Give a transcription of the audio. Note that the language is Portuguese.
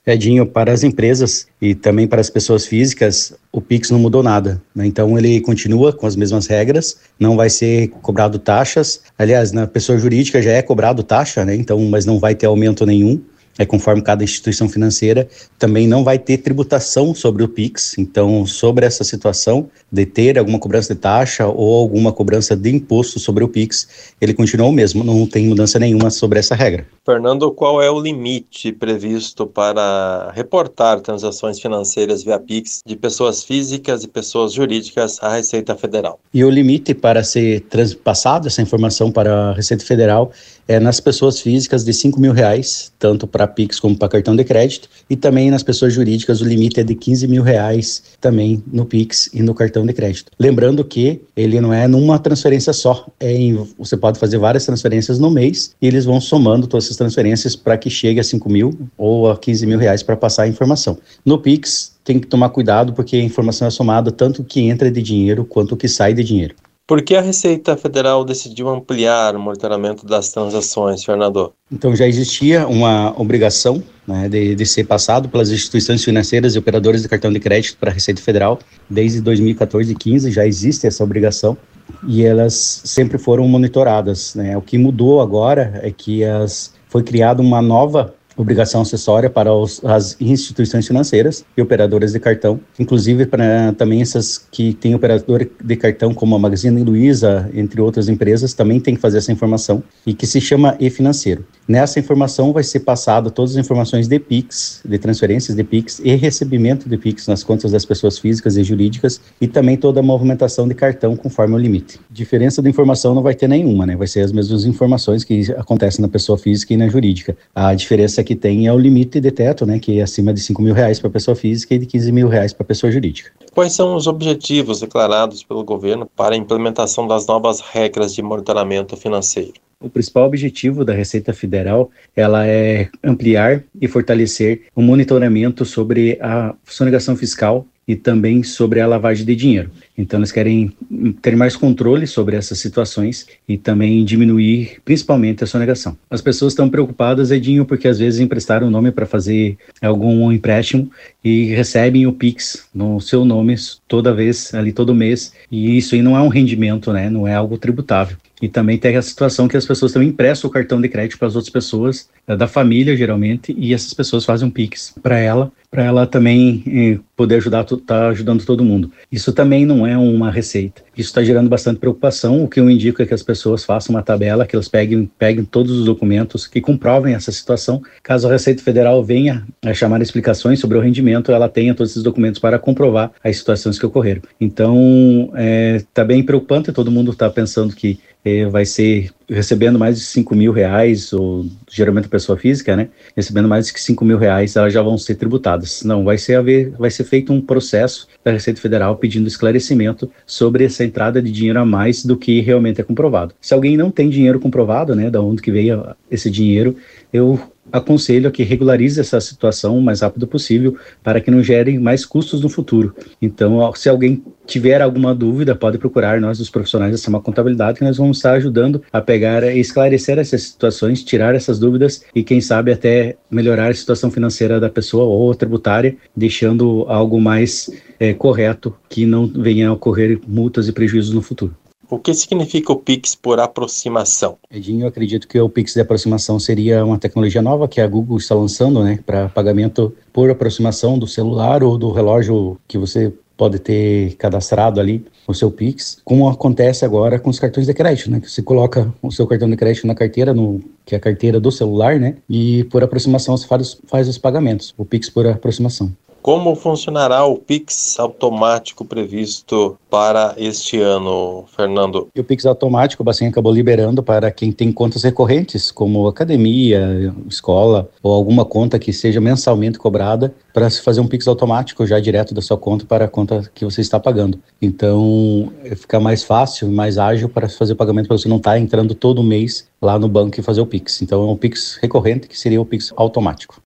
Edinho, para as empresas e também para as pessoas físicas, o Pix não mudou nada, né? Então ele continua com as mesmas regras, não vai ser cobrado taxas. Aliás, na pessoa jurídica já é cobrado taxa, né? Então, mas não vai ter aumento nenhum. Conforme cada instituição financeira, também não vai ter tributação sobre o Pix. Então, sobre essa situação de ter alguma cobrança de taxa ou alguma cobrança de imposto sobre o Pix, ele continua o mesmo, não tem mudança nenhuma sobre essa regra. Fernando, qual é o limite previsto para reportar transações financeiras via Pix de pessoas físicas e pessoas jurídicas à Receita Federal? E o limite para ser transpassado essa informação para a Receita Federal é nas pessoas físicas de R$5.000, tanto para Pix como para cartão de crédito, e também nas pessoas jurídicas o limite é de R$15.000 também no Pix e no cartão de crédito. Lembrando que ele não é numa transferência só, você pode fazer várias transferências no mês e eles vão somando todas essas transferências para que chegue a R$5.000 ou a R$15.000 para passar a informação. No Pix tem que tomar cuidado porque a informação é somada tanto o que entra de dinheiro quanto o que sai de dinheiro. Por que a Receita Federal decidiu ampliar o monitoramento das transações, Fernando? Então já existia uma obrigação, né, de ser passado pelas instituições financeiras e operadores de cartão de crédito para a Receita Federal. Desde 2014 e 2015 já existe essa obrigação e elas sempre foram monitoradas, né? O que mudou agora é que foi criada uma nova obrigação acessória para as instituições financeiras e operadoras de cartão, inclusive para também essas que têm operador de cartão como a Magazine Luiza, entre outras empresas, também tem que fazer essa informação e que se chama e-financeiro. Nessa informação vai ser passada todas as informações de Pix, de transferências de Pix e recebimento de Pix nas contas das pessoas físicas e jurídicas e também toda a movimentação de cartão conforme o limite. Diferença de informação não vai ter nenhuma, né? Vai ser as mesmas informações que acontecem na pessoa física e na jurídica. A diferença que tem é o limite de teto, né, que é acima de R$5.000 para a pessoa física e de R$15.000 para a pessoa jurídica. Quais são os objetivos declarados pelo governo para a implementação das novas regras de monitoramento financeiro? O principal objetivo da Receita Federal, ela é ampliar e fortalecer o monitoramento sobre a sonegação fiscal e também sobre a lavagem de dinheiro. Então, eles querem ter mais controle sobre essas situações e também diminuir, principalmente, a sonegação. As pessoas estão preocupadas, Edinho, porque às vezes emprestaram o nome para fazer algum empréstimo e recebem o Pix no seu nome toda vez, ali todo mês, e isso aí não é um rendimento, né? Não é algo tributável. E também tem a situação que as pessoas também emprestam o cartão de crédito para as outras pessoas, da família geralmente, e essas pessoas fazem um Pix para ela também poder tá ajudando todo mundo. Isso também não é uma receita. Isso está gerando bastante preocupação. O que eu indico é que as pessoas façam uma tabela, que elas peguem todos os documentos que comprovem essa situação. Caso a Receita Federal venha a chamar explicações sobre o rendimento, ela tenha todos esses documentos para comprovar as situações que ocorreram. Então, está bem preocupante, todo mundo está pensando que vai ser recebendo mais de R$5.000, ou geralmente a pessoa física, né? Recebendo mais de R$5.000, elas já vão ser tributadas. Não, vai ser feito um processo da Receita Federal pedindo esclarecimento sobre essa entrada de dinheiro a mais do que realmente é comprovado. Se alguém não tem dinheiro comprovado, né, da onde que veio esse dinheiro, eu aconselho a que regularize essa situação o mais rápido possível para que não gerem mais custos no futuro. Então, se alguém tiver alguma dúvida, pode procurar nós, os profissionais da Sema Contabilidade, que nós vamos estar ajudando a pegar e esclarecer essas situações, tirar essas dúvidas e, quem sabe, até melhorar a situação financeira da pessoa ou tributária, deixando algo mais correto, que não venha a ocorrer multas e prejuízos no futuro. O que significa o Pix por aproximação? Edinho, eu acredito que o Pix de aproximação seria uma tecnologia nova que a Google está lançando, né, para pagamento por aproximação do celular ou do relógio que você pode ter cadastrado ali o seu Pix, como acontece agora com os cartões de crédito, né, que você coloca o seu cartão de crédito na carteira, que é a carteira do celular, né, e por aproximação você faz os pagamentos, o Pix por aproximação. Como funcionará o Pix automático previsto para este ano, Fernando? E o Pix automático, o Bacen acabou liberando para quem tem contas recorrentes, como academia, escola, ou alguma conta que seja mensalmente cobrada, para se fazer um Pix automático já direto da sua conta para a conta que você está pagando. Então, fica mais fácil, mais ágil para fazer o pagamento, para você não estar entrando todo mês lá no banco e fazer o Pix. Então, é um Pix recorrente, que seria o Pix automático.